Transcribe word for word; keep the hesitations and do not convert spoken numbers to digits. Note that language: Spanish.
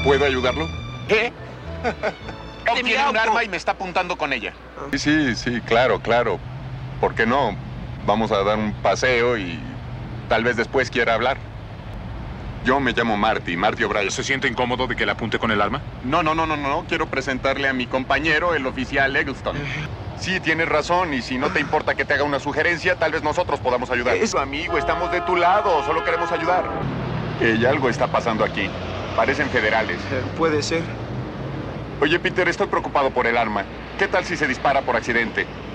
¿Puedo ayudarlo? ¿Qué? Él mi tiene un auto. arma y me está apuntando con ella. Sí, sí, sí, claro, claro. ¿Por qué no? Vamos a dar un paseo y tal vez después quiera hablar. Yo me llamo Marty, Marty O'Brien. ¿Se siente incómodo de que le apunte con el arma? No, no, no, no, no. Quiero presentarle a mi compañero, el oficial Eggleston. Sí, tienes razón, y si no te importa que te haga una sugerencia, tal vez nosotros podamos ayudar. Es tu amigo, estamos de tu lado, solo queremos ayudar. Eh, y algo está pasando aquí. Parecen federales. Eh, puede ser. Oye, Peter, estoy preocupado por el arma. ¿Qué tal si se dispara por accidente?